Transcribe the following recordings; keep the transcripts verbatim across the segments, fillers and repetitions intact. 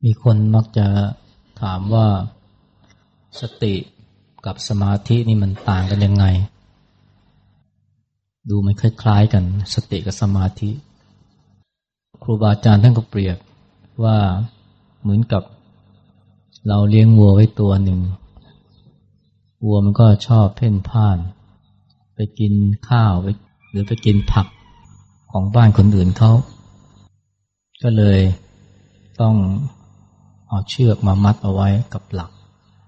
มีคนมักจะถามว่าสติกับสมาธินี่มันต่างกันยังไงดูมันคล้ายๆกันสติกับสมาธิครูบาอาจารย์ท่านก็เปรียบว่าเหมือนกับเราเลี้ยงวัวไว้ตัวหนึ่งวัวมันก็ชอบเพ่นพ่านไปกินข้าวหรือไปกินผักของบ้านคนอื่นเขาก็เลยต้องเอาเชือกมามัดเอาไว้กับหลัก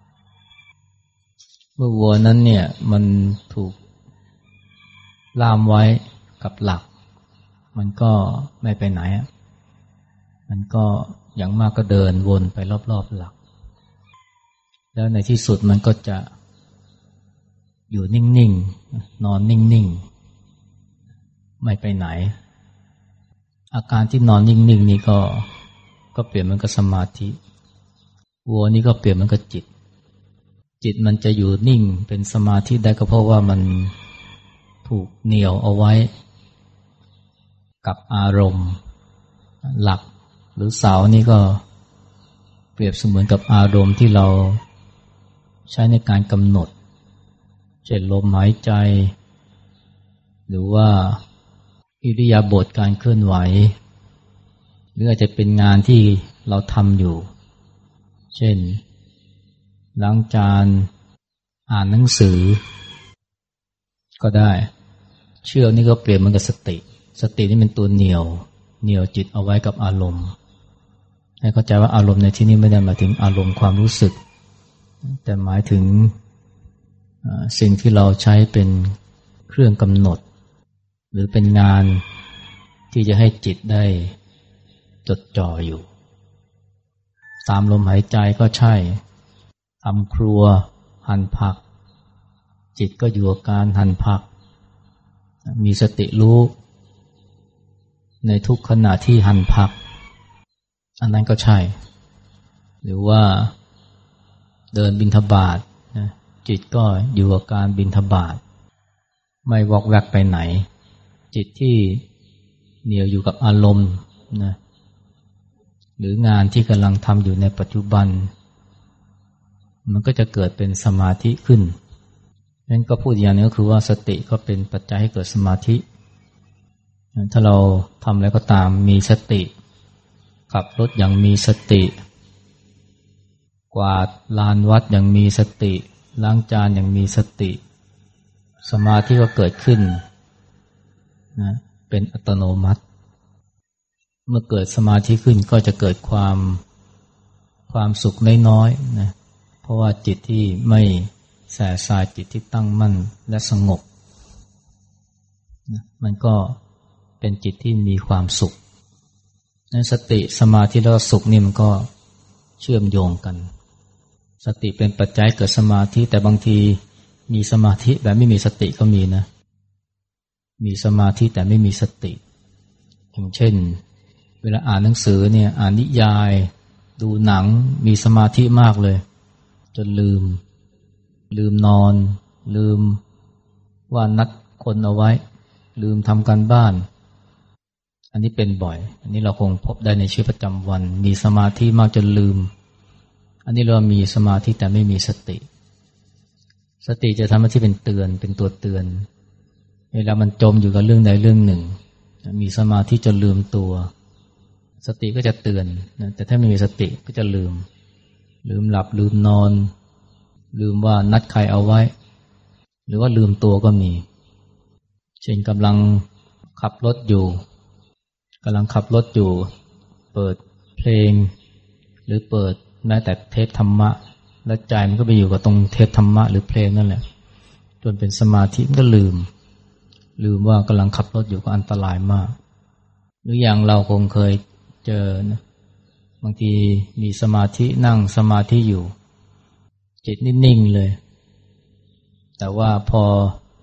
เมื่อวัวนั้นเนี่ยมันถูกล่ามไว้กับหลักมันก็ไม่ไปไหนมันก็อย่างมากก็เดินวนไปรอบๆหลักแล้วในที่สุดมันก็จะอยู่นิ่งๆนอนนิ่งๆไม่ไปไหนอาการที่นอนนิ่งๆนี่ก็ก็เปลี่ยนมันกับสมาธิวัวนี่ก็เปลี่ยนมันกับจิตจิตมันจะอยู่นิ่งเป็นสมาธิได้ก็เพราะว่ามันถูกเหนี่ยวเอาไว้กับอารมณ์หลักหรือเสานี่ก็เปรียบเสมือนกับอารมณ์ที่เราใช้ในการกำหนดเช่นลมหายใจหรือว่าอิริยาบถการเคลื่อนไหวหรืออาจจะเป็นงานที่เราทำอยู่เช่นล้างจานอ่านหนังสือก็ได้เชือกนี่ก็เปรียบเหมือนกับสติสตินี่เป็นตัวเหนี่ยวเหนี่ยวจิตเอาไว้กับอารมณ์ให้เข้าใจว่าอารมณ์ในที่นี้ไม่ได้หมายถึงอารมณ์ความรู้สึกแต่หมายถึงสิ่งที่เราใช้เป็นเครื่องกำหนดหรือเป็นงานที่จะให้จิตได้จดจ่ออยู่ตามลมหายใจก็ใช่ทำครัวหั่นผักจิตก็อยู่กับการหั่นผักมีสติรู้ในทุกขณะที่หั่นผักอันนั้นก็ใช่หรือว่าเดินบิณฑบาตนะจิตก็อยู่กับการบิณฑบาตไม่วอกแวกไปไหนจิตที่เหนี่ยวอยู่กับอารมณ์นะหรืองานที่กำลังทำอยู่ในปัจจุบันมันก็จะเกิดเป็นสมาธิขึ้นนั้นก็พูดอย่างนี้ก็คือว่าสติก็เป็นปัจจัยให้เกิดสมาธิถ้าเราทำอะไรก็ตามมีสติขับรถอย่างมีสติกวาดลานวัดอย่างมีสติล้างจานอย่างมีสติสมาธิก็เกิดขึ้นนะเป็นอัตโนมัติเมื่อเกิดสมาธิขึ้นก็จะเกิดความความสุขน้อยๆนะเพราะว่าจิตที่ไม่แส่สายจิตที่ตั้งมั่นและสงบนะมันก็เป็นจิตที่มีความสุขนั้นสติสมาธิแล้วสุขนี่มันก็เชื่อมโยงกันสติเป็นปัจจัยเกิดสมาธิแต่บางทีมีสมาธิแบบไม่มีสติก็มีนะมีสมาธิแต่ไม่มีสติอย่างเช่นเวลาอ่านหนังสือเนี่ยอ่านนิยายดูหนังมีสมาธิมากเลยจนลืมลืมนอนลืมว่านัดคนเอาไว้ลืมทำการบ้านอันนี้เป็นบ่อยอันนี้เราคงพบได้ในชีวิตประจำวันมีสมาธิมากจนลืมอันนี้เรามีสมาธิแต่ไม่มีสติสติจะทำหน้าที่เป็นเตือนเป็นตัวเตือนเวลามันจมอยู่กับเรื่องใดเรื่องหนึ่งมีสมาธิจนลืมตัวสติก็จะเตือนนะแต่ถ้าไม่มีสติก็จะลืมลืมหลับลืมนอนลืมว่านัดใครเอาไว้หรือว่าลืมตัวก็มีเช่นกำลังขับรถอยู่กำลังขับรถอยู่เปิดเพลงหรือเปิดแม้แต่เทปธรรมะแล้วใจมันก็ไปอยู่กับตรงเทปธรรมะหรือเพลงนั่นแหละจนเป็นสมาธิมันก็ลืมลืมว่ากำลังขับรถอยู่ก็อันตรายมากหรืออย่างเราคงเคยเจอนะบางทีมีสมาธินั่งสมาธิอยู่จิตนิ่งๆเลยแต่ว่าพอ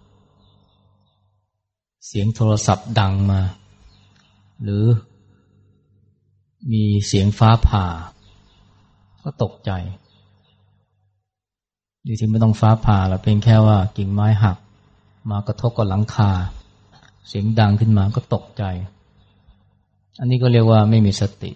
เสียงโทรศัพท์ดังมาหรือมีเสียงฟ้าผ่าก็ตกใจจริงๆไม่ต้องฟ้าผ่าหรอกเพียงแค่ว่ากิ่งไม้หักมากระทบกับหลังคาเสียงดังขึ้นมาก็ตกใจอันนี้ก็เรียกว่าไม่มีสตินะ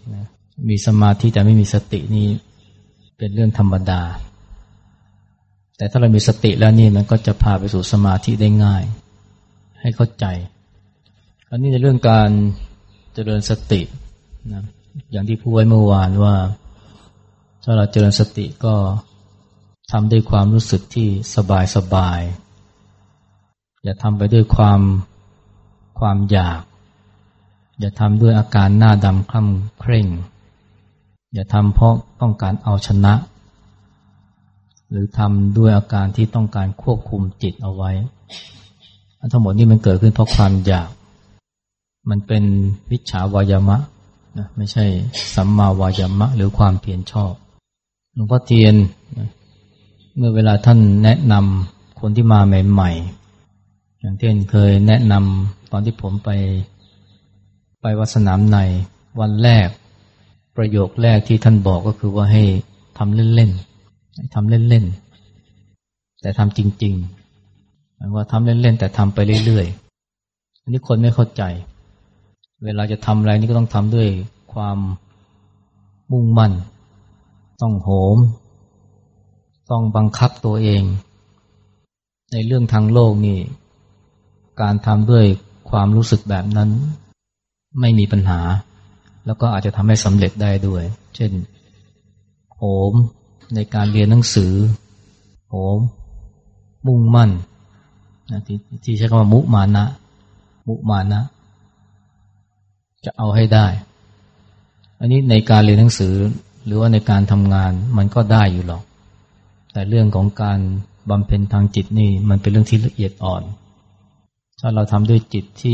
มีสมาธิแต่ไม่มีสตินี่เป็นเรื่องธรรมดาแต่ถ้าเรามีสติแล้วนี่มันก็จะพาไปสู่สมาธิได้ง่ายให้เข้าใจอันนี้ในเรื่องการเจริญสตินะอย่างที่พูดไว้เมื่อวานว่าถ้าเราเจริญสติก็ทำด้วยความรู้สึกที่สบายสบายอย่าทำไปด้วยความความอยากอย่าทำด้วยอาการหน้าดำคล่ำเคร่งอย่าทำเพราะต้องการเอาชนะหรือทำด้วยอาการที่ต้องการควบคุมจิตเอาไว้ทั้งหมดนี้มันเกิดขึ้นเพราะความอยากมันเป็นวิชชาวายามะนะไม่ใช่สัมมาวายามะหรือความเพียรชอบหลวงพ่อเทียนนะเมื่อเวลาท่านแนะนำคนที่มาใหม่ๆอย่างเช่นเคยแนะนำตอนที่ผมไปไปวัดสนามในวันแรกประโยคแรกที่ท่านบอกก็คือว่าให้ทำเล่นๆทำเล่นๆแต่ทำจริงๆหมายว่าทำเล่นๆแต่ทำไปเรื่อยๆอันนี้คนไม่เข้าใจเวลาจะทำอะไรนี่ก็ต้องทำด้วยความมุ่งมั่นต้องโหมต้องบังคับตัวเองในเรื่องทางโลกนี่การทำด้วยความรู้สึกแบบนั้นไม่มีปัญหาแล้วก็อาจจะทำให้สำเร็จได้ด้วยเช่นโหมในการเรียนหนังสือโหมมุ่งมั่นนะที่ที่ใช้คำว่ามุมานะมุมานะจะเอาให้ได้อันนี้ในการเรียนหนังสือหรือว่าในการทำงานมันก็ได้อยู่หรอกแต่เรื่องของการบำเพ็ญทางจิตนี่มันเป็นเรื่องที่ละเอียดอ่อนถ้าเราทำด้วยจิตที่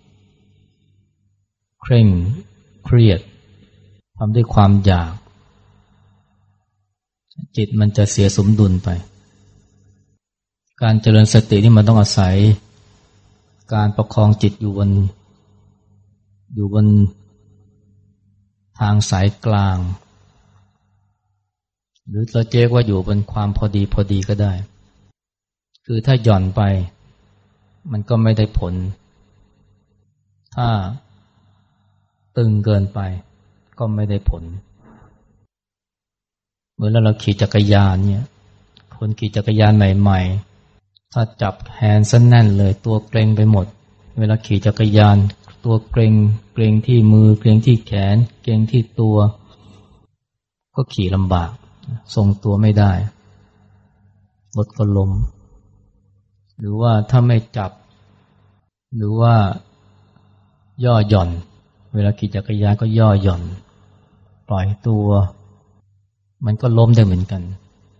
เคร่งเครียดทำด้วยความอยากจิตมันจะเสียสมดุลไปการเจริญสตินี่มันต้องอาศัยการประคองจิตอยู่บนอยู่บนทางสายกลางหรือเราเรียกว่าอยู่บนความพอดีพอดีก็ได้คือถ้าหย่อนไปมันก็ไม่ได้ผลถ้าตึงเกินไปก็ไม่ได้ผลเหมือนเราขี่จักรยานเนี่ยคนขี่จักรยานใหม่ๆถ้าจับแฮนด์ซะแน่นเลยตัวเกร็งไปหมดเวลาขี่จักรยานตัวเกร็งเกร็งที่มือเกร็งที่แขนเกร็งที่ตัวก็ขี่ลำบากทรงตัวไม่ได้รถก็ล้มหรือว่าถ้าไม่จับหรือว่าย่อหย่อนเวลาขี่จักรยานก็ย่อหย่อนปล่อยตัวมันก็ล้มได้เหมือนกัน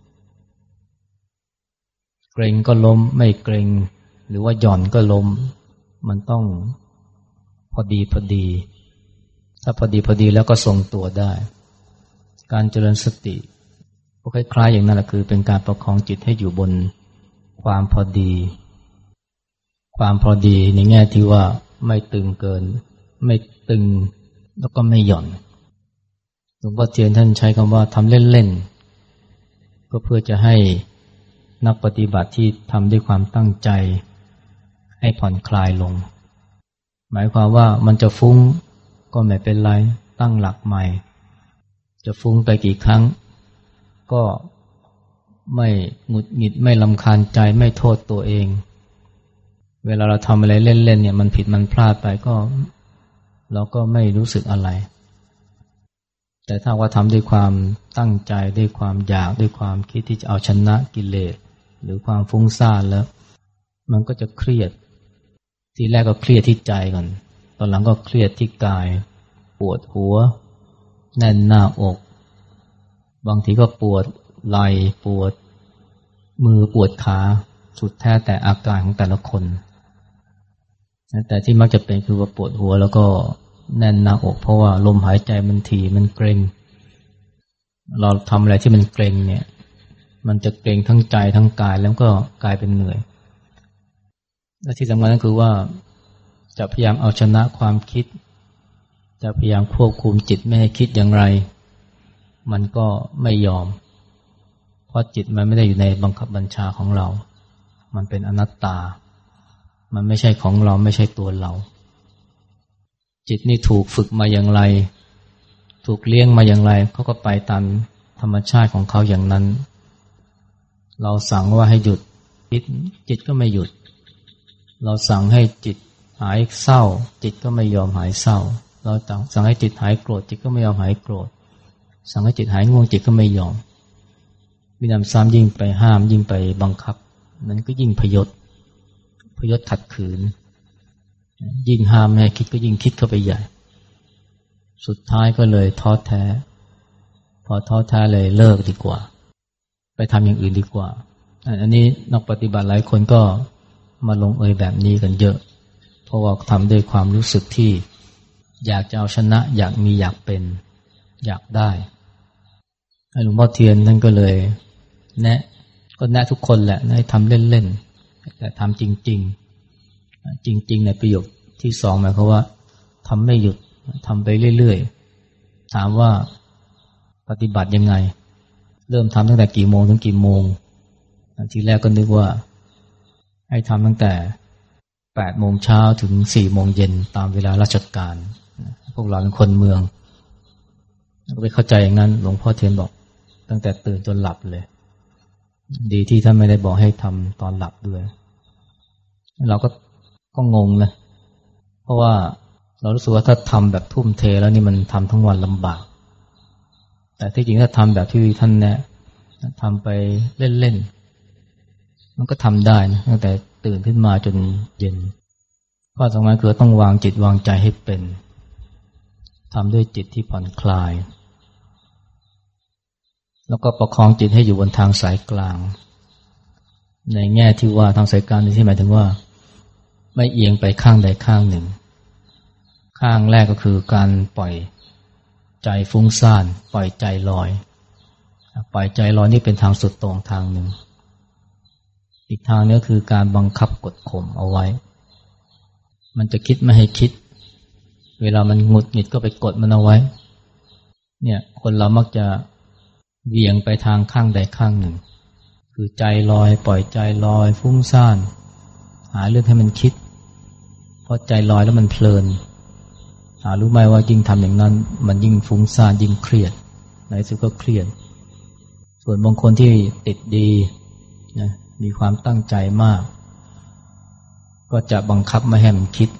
เกร็งก็ล้มไม่เกร็งหรือว่าหย่อนก็ล้มมันต้องพอดีพอดีถ้าพอดีพอดีแล้วก็ทรงตัวได้การเจริญสติก็คล้ายๆอย่างนั้นแหละคือเป็นการประคองจิตให้อยู่บนความพอดีความพอดีในแง่ที่ว่าไม่ตึงเกินไม่ตึงแล้วก็ไม่หย่อนหลวงพ่อเทียนท่านใช้คำว่าทำเล่นๆก็เพื่อจะให้นักปฏิบัติที่ทำด้วยความตั้งใจให้ผ่อนคลายลงหมายความว่ามันจะฟุ้งก็ไม่เป็นไรตั้งหลักใหม่จะฟุ้งไปกี่ครั้งก็ไม่หงุดหงิดไม่รำคาญใจไม่โทษตัวเองเวลาเราทำอะไรเล่นๆเนี่ยมันผิดมันพลาดไปก็เราก็ไม่รู้สึกอะไรแต่ถ้าว่าทำด้วยความตั้งใจด้วยความอยากด้วยความคิดที่จะเอาชนะกิเลสหรือความฟุ้งซ่านแล้วมันก็จะเครียดทีแรกก็เครียดที่ใจก่อนตอนหลังก็เครียดที่กายปวดหัวแน่นหน้าอกบางทีก็ปวดไหล่ปวดมือปวดขาสุดแท้แต่อาการของแต่ละคนแต่ที่มักจะเป็นคือว่าปวดหัวแล้วก็แน่นหน้าอกเพราะว่าลมหายใจมันถี่มันเกร็งเราทำอะไรที่มันเกร็งเนี่ยมันจะเกร็งทั้งใจทั้งกายแล้วก็กลายเป็นเหนื่อยและที่สำคัญก็คือว่าจะพยายามเอาชนะความคิดจะพยายามควบคุมจิตไม่ให้คิดอย่างไรมันก็ไม่ยอมเพราะจิตมันไม่ได้อยู่ในบังคับบัญชาของเรามันเป็นอนัตตามันไม่ใช่ของเราไม่ใช่ตัวเราจิตนี่ถูกฝึกมาอย่างไรถูกเลี้ยงมาอย่างไรเขาก็ไปตามธรรมชาติของเขาอย่างนั้นเราสั่งว่าให้หยุดจิตจิตก็ไม่หยุดเราสั่งให้จิตหายเศร้าจิตก็ไม่ยอมหายเศร้าเราสั่งให้จิตหายโกรธจิตก็ไม่ยอมหายโกรธสั่งให้จิตหายง่วงจิตก็ไม่ยอมวินามซ้ำยิ่งไปห้ามยิ่งไปบังคับนั้นก็ยิ่งพยศพยศขัดขืนยิ่งห้ามให้คิดก็ยิ่งคิดเข้าไปใหญ่สุดท้ายก็เลยท้อแท้พอท้อแท้เลยเลิกดีกว่าไปทำอย่างอื่นดีกว่าอันนี้นักปฏิบัติหลายคนก็มาลงเอยแบบนี้กันเยอะเพราะว่าทำด้วยความรู้สึกที่อยากจะเอาชนะอยากมีอยากเป็นอยากได้หลวงพ่อเทียนนั่นก็เลยแนะก็แนะทุกคนแหละให้ทำเล่นๆแต่ทำจริงๆจริงๆในประโยคที่สองหมายความว่าทำไม่หยุดทำไปเรื่อยๆถามว่าปฏิบัติยังไงเริ่มทำตั้งแต่กี่โมงถึงกี่โมงทีแรกก็นึกว่าให้ทำตั้งแต่แปดโมงเช้าถึงสี่โมงเย็นตามเวลาราชการพวกเราเป็นคนเมืองก็ไปเข้าใจอย่างนั้นหลวงพ่อเทียนบอกตั้งแต่ตื่นจนหลับเลยดีที่ท่านไม่ได้บอกให้ทำตอนหลับด้วยเราก็ก็งงนะเพราะว่าเรารู้สึกว่าถ้าทำแบบทุ่มเทแล้วนี่มันทำทั้งวันลำบากแต่ที่จริงถ้าทำแบบที่ท่านแนะทำไปเล่นๆมันก็ทำได้นะตั้งแต่ตื่นขึ้นมาจนเย็นข้อสำคัญคือต้องวางจิตวางใจให้เป็นทำด้วยจิตที่ผ่อนคลายแล้วก็ประคองจิตให้อยู่บนทางสายกลางในแง่ที่ว่าทางสายกลางนี่ที่หมายถึงว่าไม่เอียงไปข้างใดข้างหนึ่งข้างแรกก็คือการปล่อยใจฟุ้งซ่านปล่อยใจลอยปล่อยใจลอยนี่เป็นทางสุดตรงทางหนึ่งอีกทางนึงคือการบังคับกดข่มเอาไว้มันจะคิดไม่ให้คิดเวลามันหงุดหงิดก็ไปกดมันเอาไว้เนี่ยคนเรามักจะเบี่ยงไปทางข้างใดข้างหนึ่งคือใจลอยปล่อยใจลอยฟุ้งซ่านหาเรื่องให้มันคิดเพราะใจลอยแล้วมันเพลินหารู้ไหมว่ายิ่งทำอย่างนั้นมันยิ่งฟุ้งซ่านยิ่งเครียดในสุดก็เครียดส่วนบางคนที่ติดดีนะมีความตั้งใจมากก็จะบังคับไม่ให้มันคิด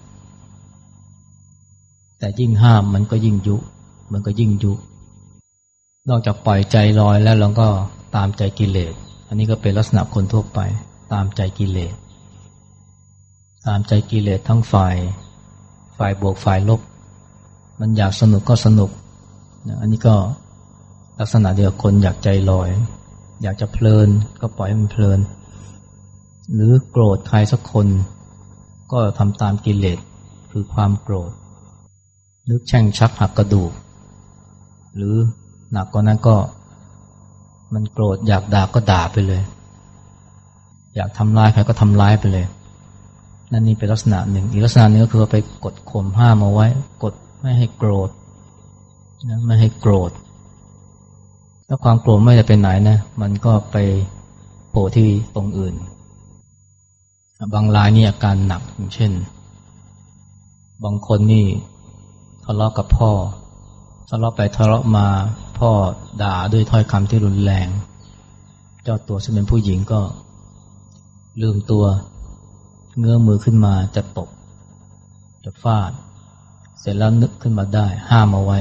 แต่ยิ่งห้ามมันก็ยิ่งยุมันก็ยิ่งยุนอกจากปล่อยใจลอยแล้วเราก็ตามใจกิเลสอันนี้ก็เป็นลักษณะคนทั่วไปตามใจกิเลสตามใจกิเลสทั้งฝ่ายฝ่ายบวกฝ่ายลบมันอยากสนุกก็สนุกอันนี้ก็ลักษณะเดียวคนอยากใจลอยอยากจะเพลินก็ปล่อยให้มันเพลินหรือโกรธใครสักคนก็ทำตามกิเลสคือความโกรธนึกแช่งชักหักกระดูกหรือหนักกว่านั้นก็มันโกรธอยากด่าก็ด่าไปเลยอยากทำร้ายใครก็ทำร้ายไปเลยนั่นนี่เป็นลักษณะหนึ่งอีกลักษณะหนึ่งก็คือไปกดข่มห้ามเอาไว้กดไม่ให้โกรธนะไม่ให้โกรธแล้วความโกรธไม่ได้ไปไหนนะมันก็ไปโผล่ที่ตรงอื่นบางรายนี่อาการหนักอย่างเช่นบางคนนี่ทะเลาะกับพ่อทะเลาะไปทะเลาะมาพ่อด่าด้วยถ้อยคำที่รุนแรงเจ้าตัวซึ่งเป็นผู้หญิงก็ลืมตัวเงื้อมือขึ้นมาจะตบจะฟาดเสร็จแล้วนึกขึ้นมาได้ห้ามเอาไว้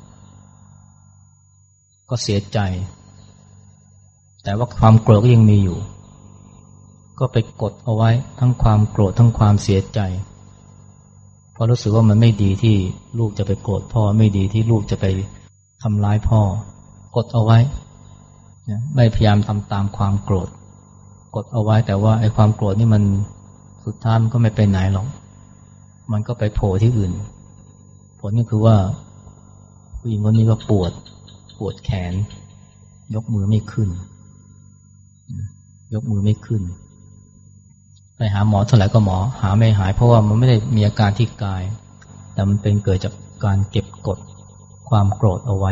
ก็เสียใจแต่ว่าความโกรธก็ยังมีอยู่ก็ไปกดเอาไว้ทั้งความโกรธทั้งความเสียใจเพราะรู้สึกว่ามันไม่ดีที่ลูกจะไปโกรธพ่อไม่ดีที่ลูกจะไปทำร้ายพ่อกดเอาไว้ไม่พยายามทำตามความโกรธกดเอาไว้แต่ว่าไอ้ความโกรธนี่มันสุดท้ายมันก็ไม่ไปไหนหรอกมันก็ไปโผล่ที่อื่นผลก็คือว่าผู้หญิงคนนี้ก็ปวดปวดแขนยกมือไม่ขึ้นยกมือไม่ขึ้นไปหาหมอเท่าไหร่ก็หมอหาไม่หายเพราะว่ามันไม่ได้มีอาการที่กายแต่มันเป็นเกิดจากการเก็บกดความโกรธเอาไว้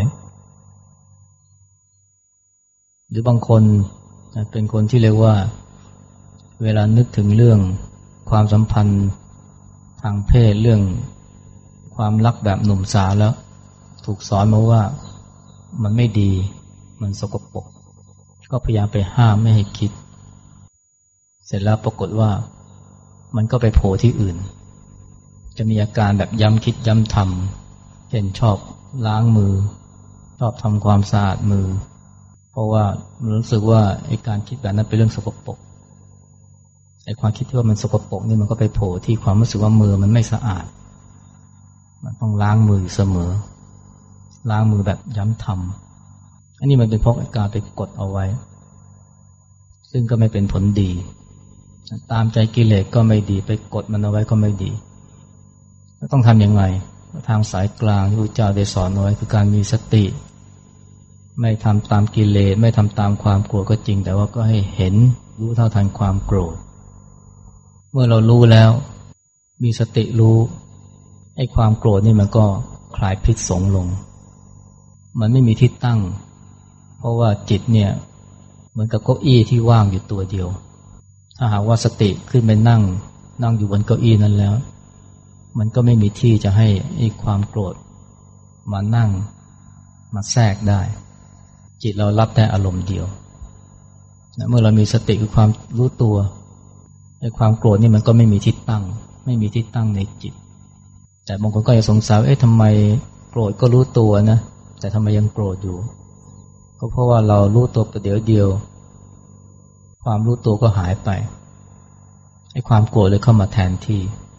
หรือบางคนเป็นคนที่เรียกว่าเวลานึกถึงเรื่องความสัมพันธ์ทางเพศเรื่องความรักแบบหนุ่มสาวแล้วถูกสอนมาว่ามันไม่ดีมันสกปรกก็พยายามไปห้ามไม่ให้คิดเสร็จแล้วปรากฏว่ามันก็ไปโผล่ที่อื่นจะมีอาการแบบย้ำคิดย้ำทำเช่นชอบล้างมือชอบทำความสะอาดมือเพราะว่ามันรู้สึกว่าไอ้การคิดแบบนั้นเป็นเรื่องสกปรกไอ้ความคิดที่ว่ามันสกปรกนี่มันก็ไปโผล่ที่ความรู้สึกว่ามือมันไม่สะอาดมันต้องล้างมือเสมอล้างมือแบบย้ำทำอันนี้มันเป็นเพราะอาการไปกดเอาไว้ซึ่งก็ไม่เป็นผลดีตามใจกิเลสก็ไม่ดีไปกดมันเอาไว้ก็ไม่ดีต้องทำยังไงทางสายกลางที่พระเจ้าได้สอนไว้คือการมีสติไม่ทำตามกิเลสไม่ทำตามความโกรธก็จริงแต่ว่าก็ให้เห็นรู้เท่าทันความโกรธเมื่อเรารู้แล้วมีสติรู้ไอ้ความโกรธนี่มันก็คลายพิษสงลงมันไม่มีที่ตั้งเพราะว่าจิตเนี่ยเหมือนกับเก้าอี้ที่ว่างอยู่ตัวเดียวถ้าหากว่าสติขึ้นไปนั่งนั่งอยู่บนเก้าอี้นั้นแล้วมันก็ไม่มีที่จะให้ไอ้ความโกรธมานั่งมาแทรกได้จิตเรารับแต่อารมณ์เดียวเมื่อเรามีสติคือความรู้ตัวไอ้ความโกรธนี่มันก็ไม่มีที่ตั้งไม่มีที่ตั้งในจิตแต่บางคนก็จะสงสัยเอ๊ะทำไมโกรธก็รู้ตัวนะแต่ทำไมยังโกรธอยู่ก็เพราะว่าเรารู้ตัวประเดี๋ยวเดียวความรู้ตัวก็หายไปไอ้ความโกรธเลยเข้ามาแทนที่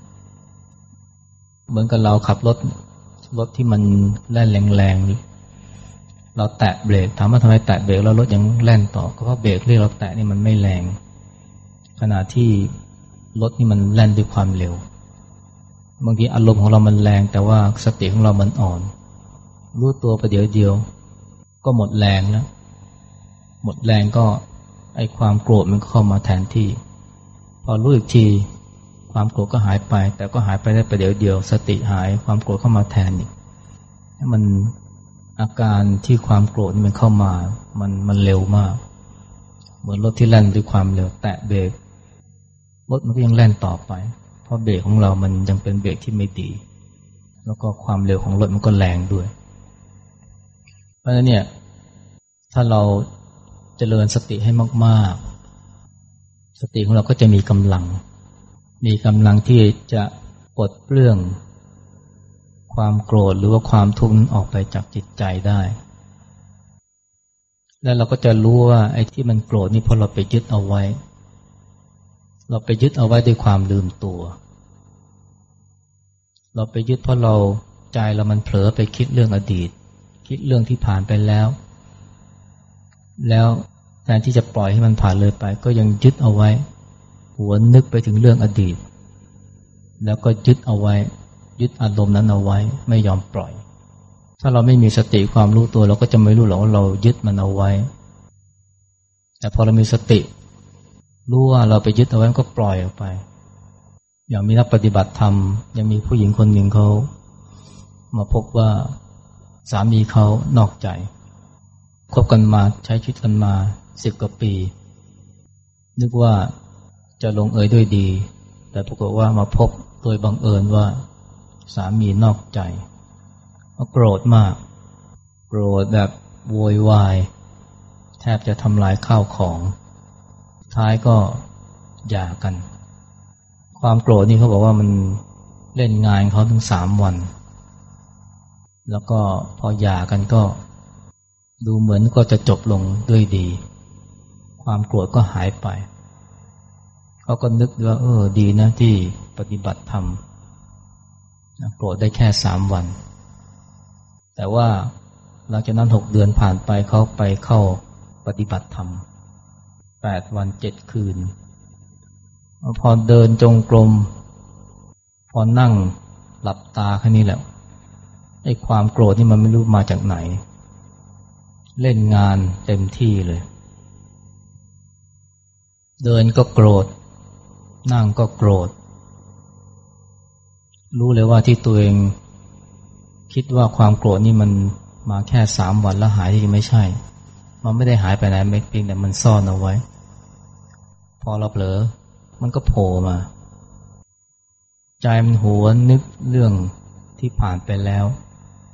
เหมือนกับเราขับรถรถที่มันแล่นแรงๆเราแตะเบรกถามว่าทำไมแตะเบรกแล้วรถยังแล่นต่อก็เพราะเบรกที่เราแตะนี่มันไม่แรงขณะที่รถนี่มันแล่นด้วยความเร็วบางทีอารมณ์ของเรามันแรงแต่ว่าสติของเรามันอ่อนรู้ตัวประเดี๋ยวเดียวก็หมดแรงแล้วหมดแรงก็ไอ้ความโกรธมันก็เข้ามาแทนที่พอรู้อีกทีความโกรธก็หายไปแต่ก็หายไปได้ประเดี๋ยวเดียวสติหายความโกรธเข้ามาแทนอีกมันอาการที่ความโกรธมันเข้ามามันมันเร็วมากเหมือนรถที่แล่นด้วยความเร็วแตะเบรกรถมันก็ยังแล่นต่อไปเพราะเบรกของเรามันยังเป็นเบรกที่ไม่ดีแล้วก็ความเร็วของรถมันก็แรงด้วยเพราะฉะนั้นเนี่ยถ้าเราเจริญสติให้มากๆสติของเราก็จะมีกำลังมีกำลังที่จะปลดเปลื้องความโกรธหรือว่าความทุกข์ออกไปจากจิตใจได้แล้วเราก็จะรู้ว่าไอ้ที่มันโกรธนี่เพราะเราไปยึดเอาไว้เราไปยึดเอาไว้ด้วยความลืมตัวเราไปยึดเพราะเราใจเรามันเผลอไปคิดเรื่องอดีตคิดเรื่องที่ผ่านไปแล้วแล้วแทนที่จะปล่อยให้มันผ่านเลยไปก็ยังยึดเอาไว้หวนนึกไปถึงเรื่องอดีตแล้วก็ยึดเอาไว้ยึดอารมณ์นั้นเอาไว้ไม่ยอมปล่อยถ้าเราไม่มีสติความรู้ตัวเราก็จะไม่รู้หรอกว่าเรายึดมันเอาไว้แต่พอเรามีสติรู้ว่าเราไปยึดเอาไว้ก็ปล่อยออกไปอย่างมีนักปฏิบัติธรรมยังมีผู้หญิงคนหนึ่งเขามาพบว่าสามีเขานอกใจคบกันมาใช้ชีวิตกันมาสิบกว่าปีนึกว่าจะลงเอยด้วยดีแต่ปรากฏว่ามาพบโดยบังเอิญว่าสามีนอกใจเขาโกรธมากโกรธแบบโวยวายแทบจะทำลายข้าวของท้ายก็หย่ากันความโกรธนี่เขาบอกว่ามันเล่นงานเขาถึงสามวันแล้วก็พอหย่ากันก็ดูเหมือนก็จะจบลงด้วยดีความโกรธก็หายไปเขาก็นึกว่าเออดีนะที่ปฏิบัติธรรมโกรธได้แค่สามวันแต่ว่าหลังจากนั้นหกเดือนผ่านไปเขาไปเข้าปฏิบัติธรรมแปดวันเจ็ดคืนพอเดินจงกรมพอนั่งหลับตาแค่นี้แหละไอ้ความโกรธนี่มันไม่รู้มาจากไหนเล่นงานเต็มที่เลยเดินก็โกรธนั่งก็โกรธรู้เลยว่าที่ตัวเองคิดว่าความโกรธนี่มันมาแค่สามวันแล้วหายที่ไม่ใช่มันไม่ได้หายไปไหนไม่เพียงแต่มันซ่อนเอาไว้พอเราเผลอมันก็โผล่มาใจมันหวนนึกเรื่องที่ผ่านไปแล้ว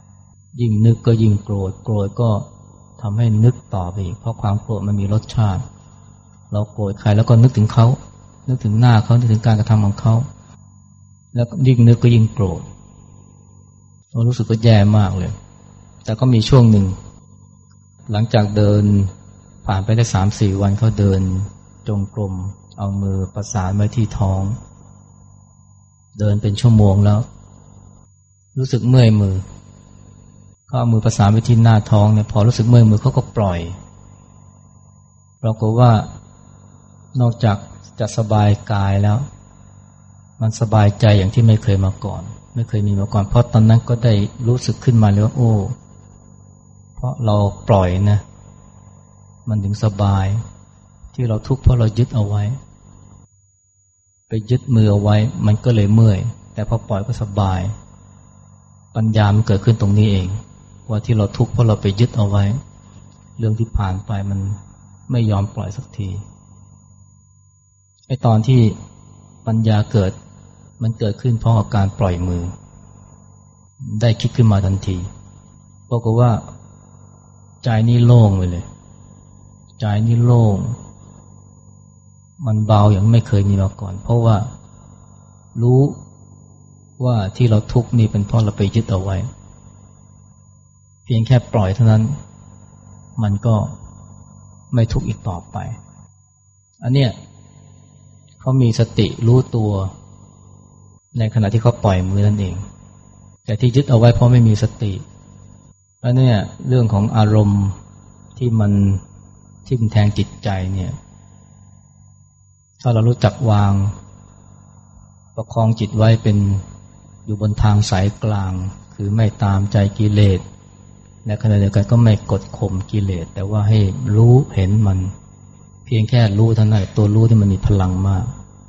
ยิ่งนึกก็ยิ่งโกรธโกรธก็ทำให้นึกต่อไปอีกเพราะความโกรธมันมีรสชาติเราโกรธใครแล้วก็นึกถึงเขานึกถึงหน้าเขานึกถึงการกระทำของเขาแล้วยิ่งนึกก็ยิ่งโกรธเรารู้สึกก็แย่มากเลยแต่ก็มีช่วงหนึ่งหลังจากเดินผ่านไปได้ สามสี่ วันเขาเดินจงกรมเอามือประสานไว้ที่ท้องเดินเป็นชั่วโมงแล้วรู้สึกเมื่อยมือเขาเอามือประสานไว้ที่หน้าท้องเนี่ยพอรู้สึกเมื่อยมือเขาก็ปล่อยปรากฏว่านอกจากจะสบายกายแล้วมันสบายใจอย่างที่ไม่เคยมาก่อนไม่เคยมีมาก่อนเพราะตอนนั้นก็ได้รู้สึกขึ้นมาเลยว่าโอ้เพราะเราปล่อยนะมันถึงสบายที่เราทุกข์เพราะเรายึดเอาไว้ไปยึดมือเอาไว้มันก็เลยเมื่อยแต่พอปล่อยก็สบายปัญญามันเกิดขึ้นตรงนี้เองว่าที่เราทุกข์เพราะเราไปยึดเอาไว้เรื่องที่ผ่านไปมันไม่ยอมปล่อยสักทีไอ้ตอนที่ปัญญาเกิดมันเกิดขึ้นเพราะอาการปล่อยมือได้คิดขึ้นมาทันทีบอกว่าใจนี่โล่งไปเลยใจนี่โล่งมันเบาอย่างไม่เคยมีมาก่อนเพราะว่ารู้ว่าที่เราทุกข์นี่เป็นเพราะเราไปยึดเอาไว้เพียงแค่ปล่อยเท่านั้นมันก็ไม่ทุกข์อีกต่อไปอันเนี้ยเขามีสติรู้ตัวในขณะที่เขาปล่อยมือนั่นเองแต่ที่ยึดเอาไว้เพราะไม่มีสติอันเนี้ยเรื่องของอารมณ์ที่มันทิ่มแทงจิตใจเนี่ยถ้าเรารู้จักวางประคองจิตไว้เป็นอยู่บนทางสายกลางคือไม่ตามใจกิเลสและขณะเดียวกันก็ไม่กดข่มกิเลสแต่ว่าให้รู้เห็นมันเพียงแค่รู้เท่านั้นตัวรู้ที่มันมีพลังมาก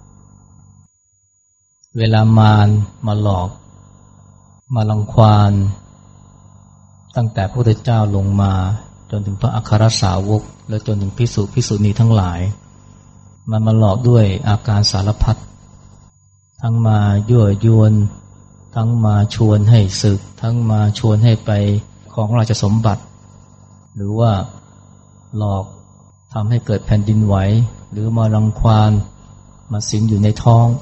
เวลามารมาหลอกมารังควานตั้งแต่พระพุทธเจ้าลงมาจนถึงพระอัครสาวกและจนถึงภิกษุภิกษุณีทั้งหลายมันมาหลอกด้วยอาการสารพัดทั้งมายั่วยวนทั้งมาชวนให้ศึกทั้งมาชวนให้ไปของราชสมบัติหรือว่าหลอกทำให้เกิดแผ่นดินไหวหรือมารังควานมาสิงอยู่ในท้อง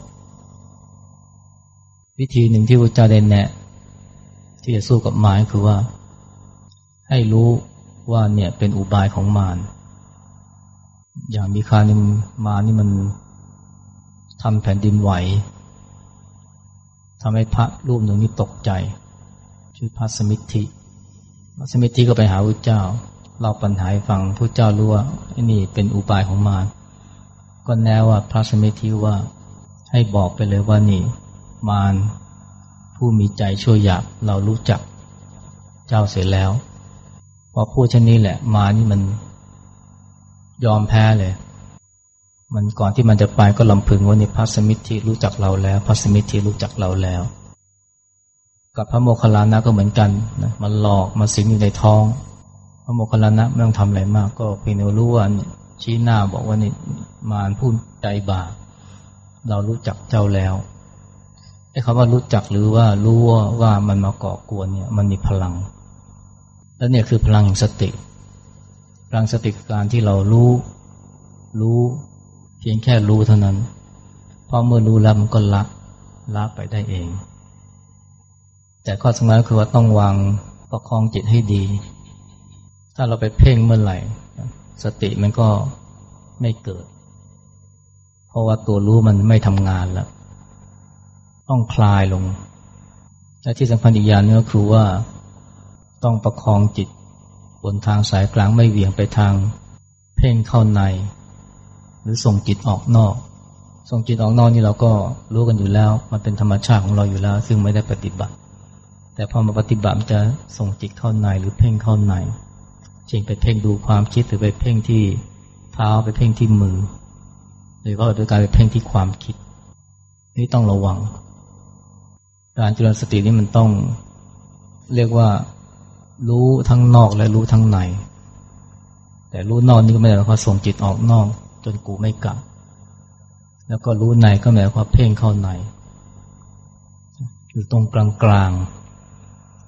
วิธีหนึ่งที่พระเจ้าได้แนะที่จะสู้กับมารคือว่าให้รู้ว่าเนี่ยเป็นอุบายของมารอย่างมีคราวนึงมารนี่มันทำแผ่นดินไหวทำให้พระรูปหนึ่งนี่ตกใจชื่อพระสมิทธิพระสมิทธิก็ไปหาพระเจ้าเล่าปัญหาให้ฟังพระเจ้ารู้ว่าไอ้นี่เป็นอุบายของมารก็แนะว่าพระสมิทธิว่าให้บอกไปเลยว่านี่มารผู้มีใจชั่วหยาบเรารู้จักเจ้าเสร็จแล้วพอพูดเช่นนี้แหละมารนี่มันยอมแพ้เลยมันก่อนที่มันจะไปก็ลำพึงว่านี่พระสมิทธิรู้จักเราแล้วพระสมิทธิรู้จักเราแล้วกับพระโมคคัลลานะก็เหมือนกันนะมันหลอกมาสิงอยู่ในท้องพระโมคคัลลานะไม่ต้องทำอะไรมากก็เพียงแต่รู้ว่าชี้หน้าบอกว่านี่มารผู้ใจบาปเรารู้จักเจ้าแล้วไอ้คำว่ารู้จักหรือว่ารู้ว่าว่ามันมาก่อกวนเนี่ยมันมีพลังแล้วเนี่ยคือพลังสติพลังสติการที่เรารู้รู้เพียงแค่รู้เท่านั้นพอเมื่อรู้แล้วมันก็ละละไปได้เองแต่ข้อสำคัญคือว่าต้องวางประคองจิตให้ดีถ้าเราไปเพ่งเมื่อไหร่สติมันก็ไม่เกิดเพราะว่าตัวรู้มันไม่ทำงานแล้วต้องคลายลงและที่สำคัญอีกอย่างนึงก็คือว่าต้องประคองจิตบนทางสายกลางไม่เหวี่ยงไปทางเพ่งเข้าในหรือส่งจิตออกนอกส่งจิตออกนอกนี่เราก็รู้กันอยู่แล้วมันเป็นธรรมชาติของเราอยู่แล้วซึ่งไม่ได้ปฏิบัติแต่พอมาปฏิบัติมันจะส่งจิตเข้าในหรือเพ่งเข้าในเช่นไปเพ่งดูความคิดหรือไปเพ่งที่เท้าไปเพ่งที่มือหรือว่าโดยการไปเพ่งที่ความคิดนี่ต้องระวังการเจริญสตินี่มันต้องเรียกว่ารู้ทั้งนอกและรู้ทั้งในแต่รู้นอกนี่ก็ไม่ได้หมายความส่งจิตออกนอกจนกูไม่กลับแล้วก็รู้ในก็หมายความเพ่งเข้าในอยู่ตรงกลางๆ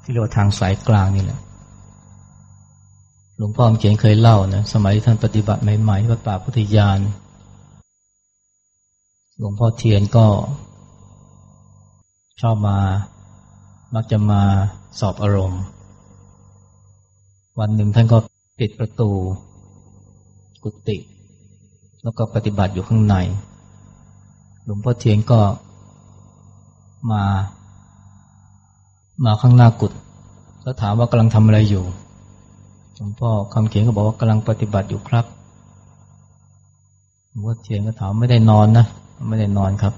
ที่เรียกว่าทางสายกลางนี่แหละหลวงพ่อเขียนเคยเล่านะสมัยที่ท่านปฏิบัติใหม่ๆวัดป่าพุทธญาณหลวงพ่อเทียนก็ชอบมามักจะมาสอบอารมณ์วันหนึ่งท่านก็ปิดประตูกุฏิแล้วก็ปฏิบัติอยู่ข้างในหลวงพ่อเทียนก็มามาข้างหน้ากุฏิแล้วถามว่ากำลังทำอะไรอยู่หลวงพ่อคำเขียนก็บอกว่ากำลังปฏิบัติอยู่ครับหลวงพ่อเทียนก็ถามไม่ได้นอนนะไม่ได้นอนครับ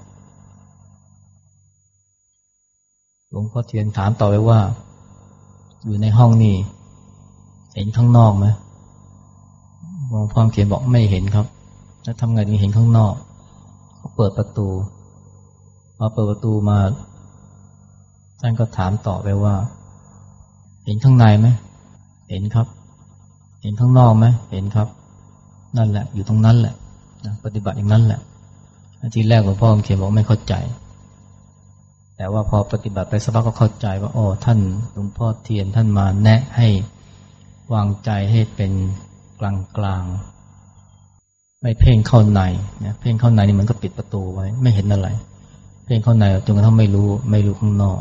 หลวงพ่อเทียนถามต่อไปว่าอยู่ในห้องนี่เห็นข้างนอกไหมหลวงพ่อเขียนบอกไม่เห็นครับแล้วทำไงถึงเห็นข้างนอกเขาเปิดประตูพอเปิดประตูมาท่านก็ถามต่อไปว่าเห็นข้างในไหมเห็นครับเห็นข้างนอกไหมเห็นครับนั่นแหละอยู่ตรงนั้นแหละนะปฏิบัติอย่างนั้นแหละทีแรกหลวงพ่อเขียนบอกไม่เข้าใจแต่ว่าพอปฏิบัติไปสักพักก็เข้าใจว่าอ๋อท่านหลวงพ่อเทียนท่านมาแนะให้วางใจให้เป็นกลางกลางไม่เพ่งเข้าในนะเพ่งเข้าในนี่มันก็ปิดประตูไว้ไม่เห็นอะไรเพ่งเข้าในจนกระทั่งไม่รู้ไม่รู้ข้างนอก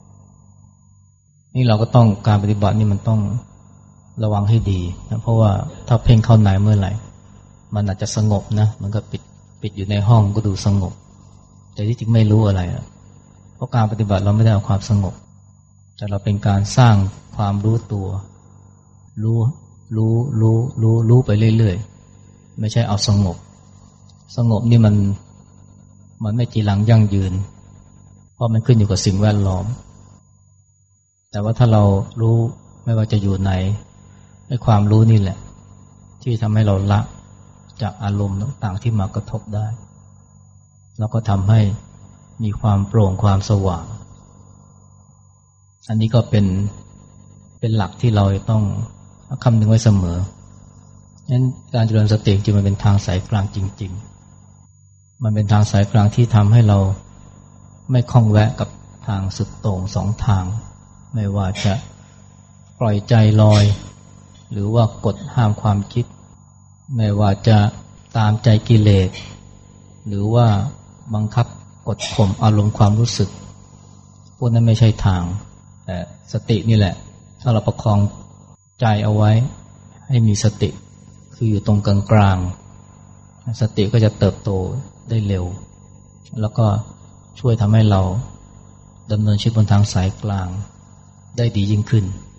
นี่เราก็ต้องการปฏิบัตินี่มันต้องระวังให้ดีนะเพราะว่าถ้าเพ่งเข้าในเมื่อไหร่มันอาจจะสงบนะมันก็ปิดปิดอยู่ในห้องก็ดูสงบแต่ที่จริงไม่รู้อะไรนะเพราะการปฏิบัติเราไม่ได้เอาความสงบแต่เราเป็นการสร้างความรู้ตัวรู้รู้รู้รู้รู้ไปเรื่อยๆไม่ใช่เอาสงบสงบนี่มันมันไม่จีรังยั่งยืนเพราะมันขึ้นอยู่กับสิ่งแวดล้อมแต่ว่าถ้าเรารู้ไม่ว่าจะอยู่ไหนไอ้ความรู้นี่แหละที่ทำให้เราละจากอารมณ์ต่างๆที่มากระทบได้แล้วก็ทำให้มีความโปร่งความสว่างอันนี้ก็เป็นเป็นหลักที่เราต้องคำนึงไว้เสมองั้นการเจริญสติจริงมันเป็นทางสายกลางจริงๆมันเป็นทางสายกลางที่ทำให้เราไม่คล้องแวะกับทางสุดโต่งสองทางไม่ว่าจะปล่อยใจลอยหรือว่ากดห้ามความคิดไม่ว่าจะตามใจกิเลสหรือว่าบังคับกดข่มอารมณ์ความรู้สึกพวกนั้นไม่ใช่ทางแต่สตินี่แหละถ้าเราประคองใจเอาไว้ให้มีสติคืออยู่ตรงกลางกลางสติก็จะเติบโตได้เร็วแล้วก็ช่วยทำให้เราดำเนินชีวิตบนทางสายกลางได้ดียิ่งขึ้น